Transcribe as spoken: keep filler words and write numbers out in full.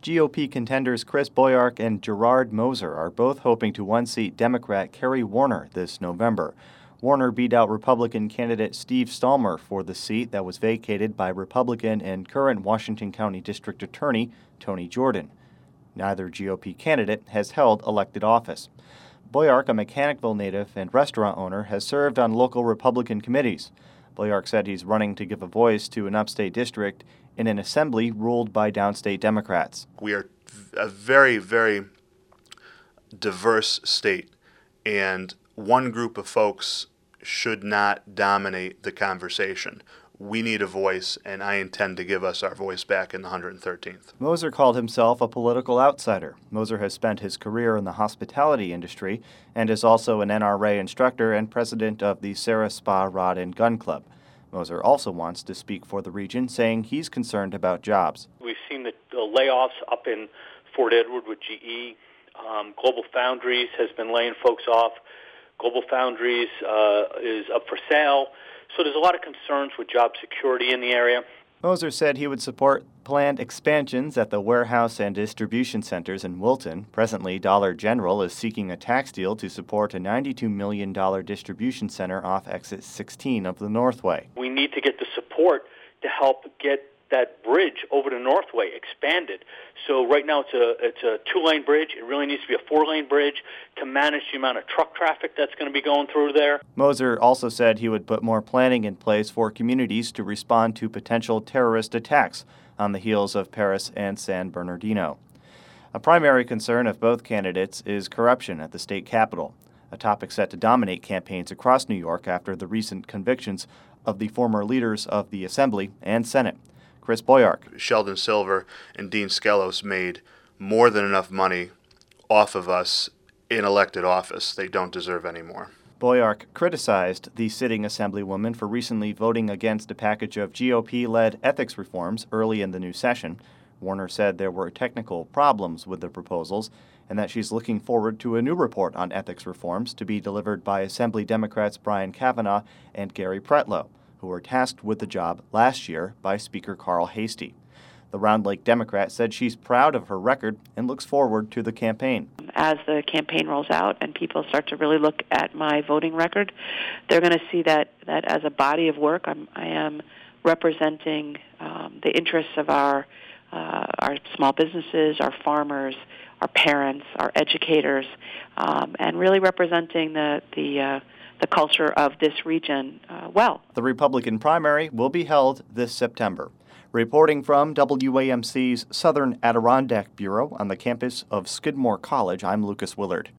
G O P contenders Chris Boyark and Gerard Moser are both hoping to one-seat Democrat Kerry Warner this November. Warner beat out Republican candidate Steve Stallmer for the seat that was vacated by Republican and current Washington County District Attorney Tony Jordan. Neither G O P candidate has held elected office. Boyark, a Mechanicville native and restaurant owner, has served on local Republican committees. Boyark said he's running to give a voice to an upstate district in an assembly ruled by downstate Democrats. We are a very, very diverse state, and one group of folks should not dominate the conversation. We need a voice, and I intend to give us our voice back in the one hundred thirteenth. Moser called himself a political outsider. Moser has spent his career in the hospitality industry and is also an N R A instructor and president of the Sarah Spa Rod and Gun Club. Moser also wants to speak for the region, saying he's concerned about jobs. We've seen the, the layoffs up in Fort Edward with G E. Um, Global Foundries has been laying folks off. Global Foundries uh, is up for sale. So there's a lot of concerns with job security in the area. Moser said he would support planned expansions at the warehouse and distribution centers in Wilton. Presently, Dollar General is seeking a tax deal to support a ninety-two million dollars distribution center off exit sixteen of the Northway. We need to get the support to help get that bridge over the Northway expanded. So right now it's a it's a two-lane bridge. It really needs to be a four-lane bridge to manage the amount of truck traffic that's going to be going through there. Moser also said he would put more planning in place for communities to respond to potential terrorist attacks on the heels of Paris and San Bernardino. A primary concern of both candidates is corruption at the state capitol, a topic set to dominate campaigns across New York after the recent convictions of the former leaders of the Assembly and Senate. Chris Boyark. Sheldon Silver and Dean Skelos made more than enough money off of us in elected office. They don't deserve any more. Boyark criticized the sitting Assemblywoman for recently voting against a package of G O P-led ethics reforms early in the new session. Warner said there were technical problems with the proposals and that she's looking forward to a new report on ethics reforms to be delivered by Assembly Democrats Brian Kavanaugh and Gary Pretlow, who were tasked with the job last year by Speaker Carl Heastie. The Round Lake Democrat said she's proud of her record and looks forward to the campaign. As the campaign rolls out and people start to really look at my voting record, they're going to see that, that as a body of work, I'm, I am representing um, the interests of our, uh, our small businesses, our farmers, our parents, our educators, um, and really representing the, the uh, the culture of this region uh, well. The Republican primary will be held this September. Reporting from W A M C's Southern Adirondack Bureau on the campus of Skidmore College, I'm Lucas Willard.